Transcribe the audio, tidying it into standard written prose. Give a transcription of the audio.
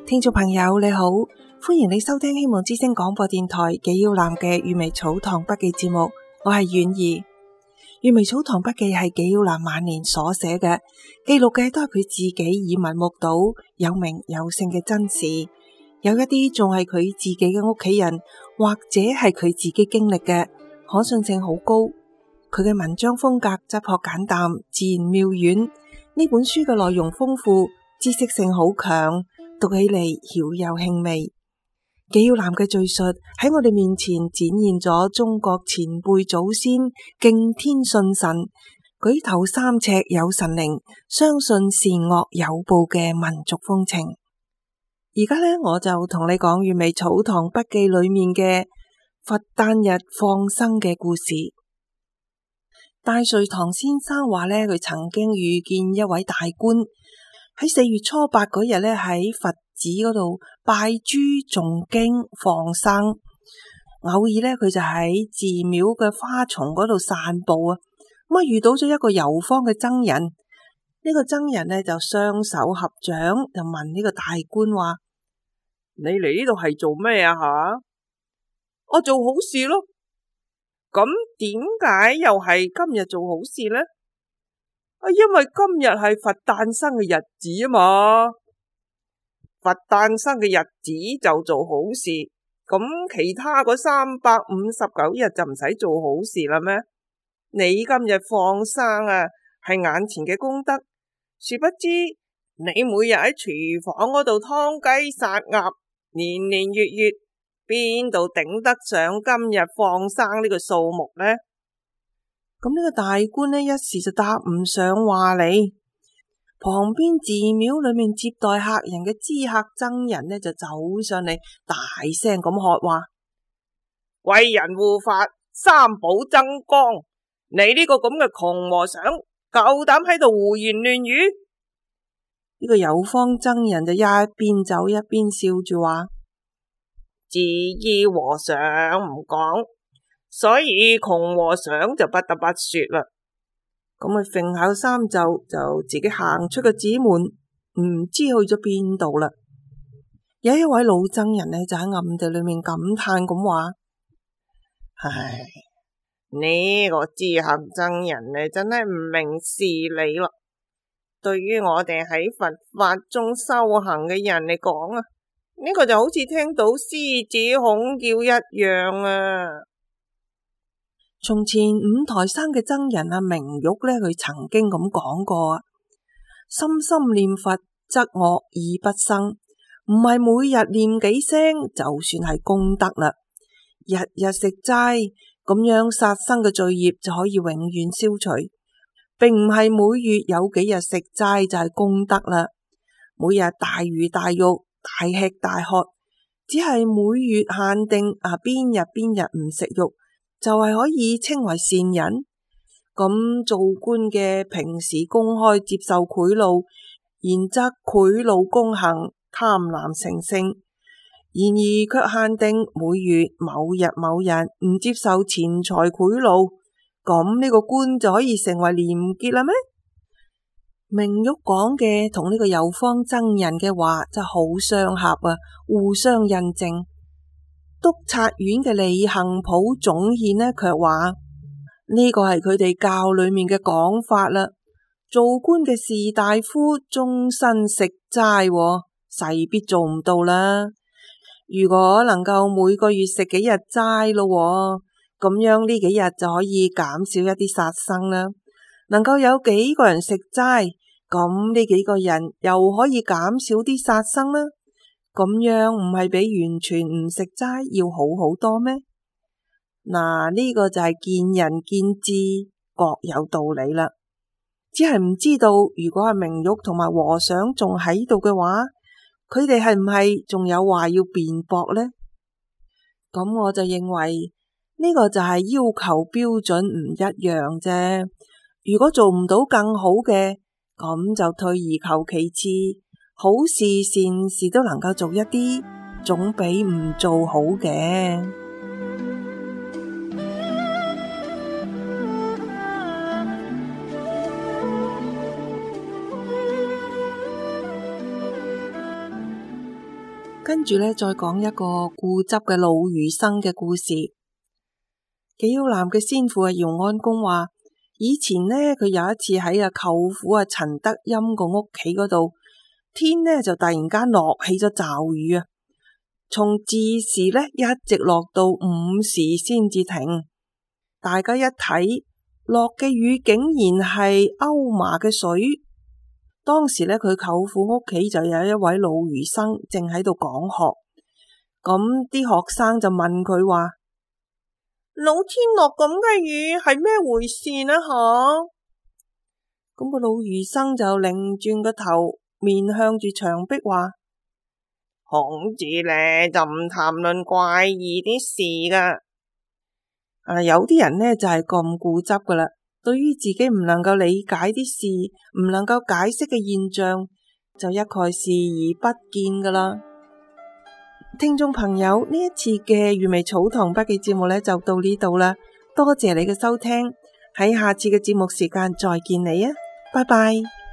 聽眾朋友你好，歡迎你收聽希望之聲廣播電台紀耀南嘅閱微草堂筆記節目，我係婉兒。閱微草堂筆記係紀耀南晚年所寫嘅，記錄嘅都係佢自己耳聞目睹有名有姓嘅真事，有一啲仲係佢自己嘅屋企人或者係佢自己經歷嘅，可信性好高。佢嘅文章風格質樸簡淡，自然妙遠。呢本書嘅內容豐富，知識性好強，讀起嚟曉有興味。紀耀南嘅敘述喺我哋面前展現咗中國前輩祖先敬天信神、舉頭三尺有神靈、相信善惡有報嘅民族風情。而家呢，我就同你講閱微草堂筆記裏面嘅佛誕日放生嘅故事。戴瑞堂先生話呢，佢曾經遇見一位大官喺4月初8嗰日呢，喺佛寺嗰度拜珠誦經放生。偶爾呢，佢就喺寺廟嘅花叢嗰度散步啊，咁遇到咗一個遊方嘅僧人。呢個僧人呢，就雙手合掌，就問呢個大官話：你嚟呢度係做咩啊？吓，我做好事咯。咁點解又係今日做好事呢？因為今日係佛誕生嘅日子啊嘛，佛誕生嘅日子就做好事，咁其他嗰359日就唔使做好事啦咩？你今日放生啊，係眼前嘅功德，殊不知你每日喺廚房嗰度劏雞殺鴨，年年月月，邊度頂得上今日放生呢個數目呢？咁呢個大官呢，一時就答唔上話你。旁邊寺廟裏面接待客人嘅知客僧人呢，就走上嚟，大聲咁喝話：為人護法，三寶增光，你呢個咁嘅窮和尚，夠膽喺度胡言亂語？呢個有方僧人就一邊走一邊笑住話：自意和尚唔講，所以窮和尚就不得不說啦。咁佢揈下衫就自己行出個寺門，唔知去咗邊度啦。有一位老僧人呢，就喺暗地裏面感嘆咁話：唉，呢個知客僧人呢，真係唔明事理啦。對於我哋喺佛法中修行嘅人嚟講啊，呢個就好似聽到獅子孔叫一樣啊！從前五台山嘅僧人阿明玉呢，佢曾經咁講過啊：深深念佛則惡意不生，唔係每日念幾聲就算係功德啦。日日食齋咁樣殺生嘅罪業就可以永遠消除，並唔係每月有幾日食齋就係功德啦。每日大魚大肉，大吃大喝，只係每月限定邊日唔食肉，就係可以稱為善人。咁做官嘅平時公開接受賄賂，然則賄賂公行，貪婪成性。然而卻限定每月某日唔接受錢財賄賂，咁呢個官就可以成為廉潔啦咩？明玉講嘅同呢個有方僧人嘅話就好相合啊，互相印證。督察院嘅李幸普總憲呢，卻話呢個係佢哋教裏面嘅講法啦。做官嘅士大夫終身食齋，勢必做唔到啦。如果能夠每個月食幾日齋咯，咁樣呢幾日就可以減少一啲殺生啦。能夠有幾個人食齋，咁呢幾個人又可以減少啲殺生啦。咁樣唔係比完全唔食齋要好好多咩？嗱，呢個就係見仁見智，各有道理啦。只係唔知道，如果係明玉同埋和尚仲喺度嘅話，佢哋係唔係仲有話要辯駁呢？咁我就認為呢個就係要求標準唔一樣啫。如果做唔到更好嘅，咁就退而求其次。好事善事都能夠做一啲，總比唔做好嘅。 跟住呢，再講一個固執嘅老儒生嘅故事。紀曉嵐嘅先父姚安公話，以前呢，佢有一次喺舅父陳德欽個屋企嗰度，天呢就突然間落起咗驟雨啊，從巳時呢一直落到午時先至停。大家一睇，落嘅雨竟然係歐麻嘅水。當時呢，佢舅父屋企就有一位老儒生正喺度講學，咁啲學生就問佢話：老天落咁嘅雨係咩回事呢？咁個老儒生就擰轉個頭，面向住牆壁話：孔子呢就唔談論怪異啲事噶。有啲人呢就係咁固執噶啦，對於自己唔能夠理解啲事，唔能夠解釋嘅現象，就一概視而不見噶啦。聽眾朋友，呢一次嘅粵微草堂筆記節目呢就到呢度啦，多謝你嘅收聽，喺下次嘅節目時間再見你啊，拜拜。